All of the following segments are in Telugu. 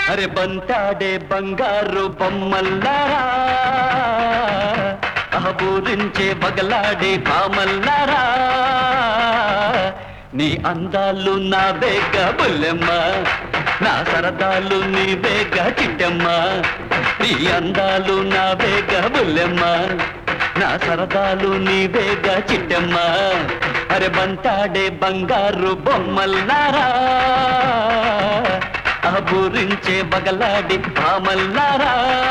అరే బంతాడే బంగారు బొమ్మల్లారా, అహబూరించే బగలాడే భామల్లారా, నీ అందాలు నా వేగ బుల్లెమ్మ, నా సరదాలు నీ వేగ చిట్టమ్మ. నీ అందాలు నా వేగ బుల్లెమ్మ, నా సరదాలు నీ వేగ చిట్టమ్మ. అరే బంతాడే బంగారు బొమ్మల్లారా, అహబూరించే బగలాడి భామల్లారా.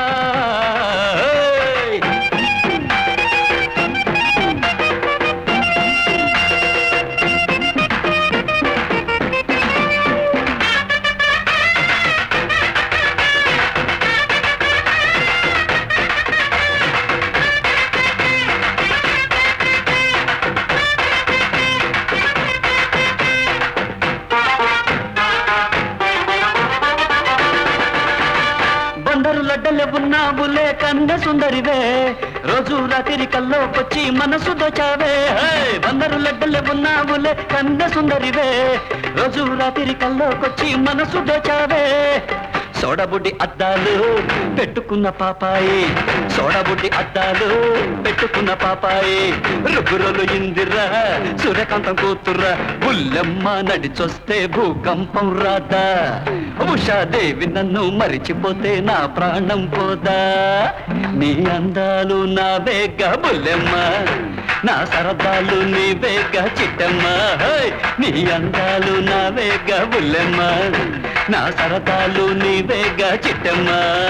బందరు లడ్డలే ఉన్నావులే కన్నె సుందరివే, రోజు రాత్రి కల్లోకొచ్చి మనసు దోచావే. బందరు లడ్డలే ఉన్నావులే కన్నె సుందరివే, రోజు రాత్రి కల్లోకొచ్చి మనసు దోచావే. సోడబుడ్డి అద్దాలు పెట్టుకున్న పాపాయి, సోడబుడ్డి అద్దాలు పెట్టుకున్న పాపాయి, రుగురలు ఇందిరా సూర్యకాంతం కూతుర్రా, బుల్లెమ్మ నడిచొస్తే భూకంపం రాదా, ఉషాదేవి నన్ను మరిచిపోతే నా ప్రాణం పోదా. నీ అందాలు నా వేగ బుల్లెమ్మ, నా సరదాలు నీ వేగ చిట్టమ్మ. నీ అందాలు నా వేగ బుల్లెమ్మ, నా సరదాలు నీ వేగ చిట్టమ్మ.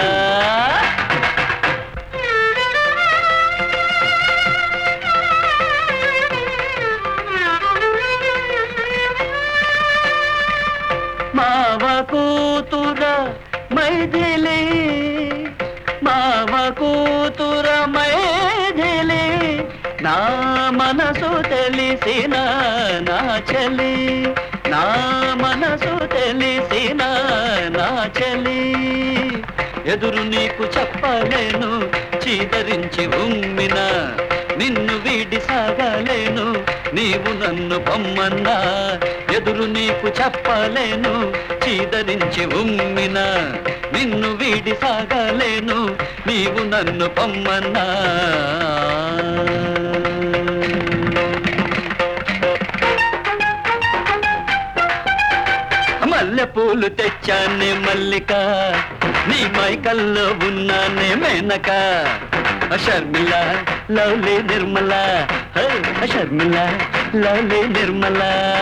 మావ కూతుర మైథిలి, మావ కూతుర మైథిలి, నా మనసు తెలిసిన నా చెలి, నా మనసు తెలిసిన నా చెలి. ఎదురు నీకు చెప్పలేను చీదరించి ఉమ్మిన, నిన్ను వీడి సాగలేను నీవు నన్ను పొమ్మన్నా. ఎదురు నీకు చెప్పలేను చీదరించి ఉమ్మిన, నిన్ను వీడి సాగలేను నీవు నన్ను పొమ్మన్నా. మల్లె పూలు తెచ్చానే మల్లిక, నీ మైకల్లో ఉన్నానే మేనక. Sharmila lovely Nirmala, Sharmila lovely Nirmala.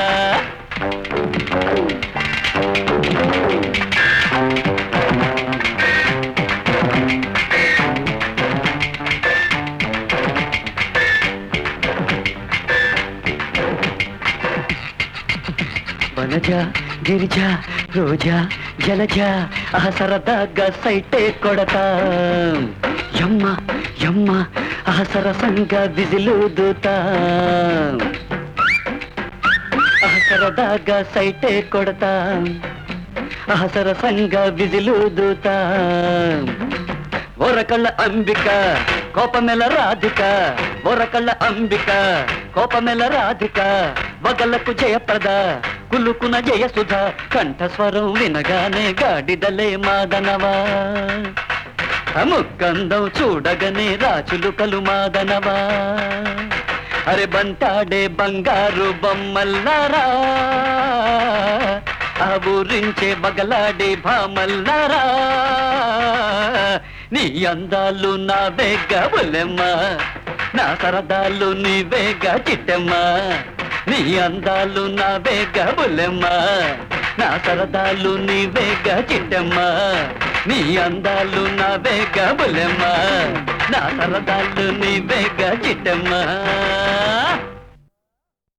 వనజ గిరిజ రోజా జలజ, ఆ సరదాగా సైటే కొడతా. యమ్మ యమ్మ ఆ సరసంగా విజిలు దూతా, ఆ సరదాగా సైటే కొడతా, ఆ సరసంగా విజిలు దూతా. ఓరకళ్ళ అంబిక కోపమెల రాధిక, ఓరకళ్ళ అంబిక కోపమెల రాధిక, వగలకు జయప్రద కులుకున జయసుధ, కంఠస్వరం వినగానే గాడిదలే మాదనవా, ముక్కందం చూడగనే రాచులుకలు మాదనవా. అరే బంటాడే బంగారు బొమ్మల్లారా, ఆ ఊరించే బగలాడే భామల్లారా, నీ అందాలు నా వేగ బుల్లెమ్మ, నా సరదాలు నీ వేగ చిట్టమ్మ. నీ అందాలు నా వేగ బుల్లెమ్మ, నా సరదాలు నీ వేగ చిట్టమ్మ. నీ అందాలు నా వేగ బుల్లెమ్మ, నా సరదాలు నీ వేగ చిట్టమ్మ.